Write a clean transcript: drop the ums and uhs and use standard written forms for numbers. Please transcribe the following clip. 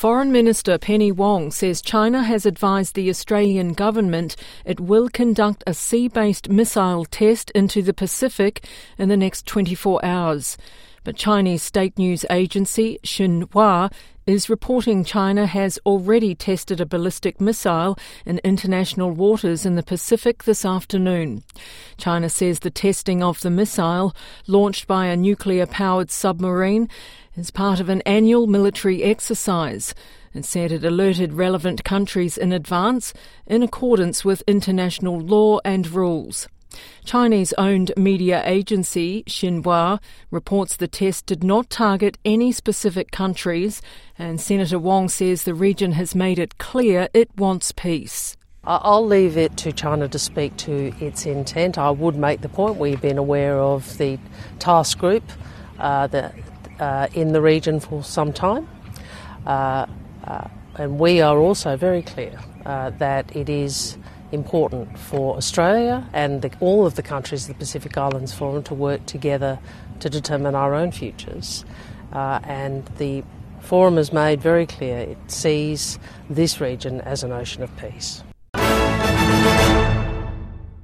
Foreign Minister Penny Wong says China has advised the Australian government it will conduct a sea-based missile test into the Pacific in the next 24 hours. But Chinese state news agency Xinhua is reporting China has already tested a ballistic missile in international waters in the Pacific this afternoon. China says the testing of the missile, launched by a nuclear-powered submarine, is part of an annual military exercise. It said it alerted relevant countries in advance in accordance with international law and rules. Chinese-owned media agency Xinhua reports the test did not target any specific countries, and Senator Wong says the region has made it clear it wants peace. I'll leave it to China to speak to its intent. I would make the point we've been aware of the task group in the region for some time, and we are also very clear that it is important for Australia and all of the countries of the Pacific Islands Forum to work together to determine our own futures. And the Forum has made very clear it sees this region as an ocean of peace.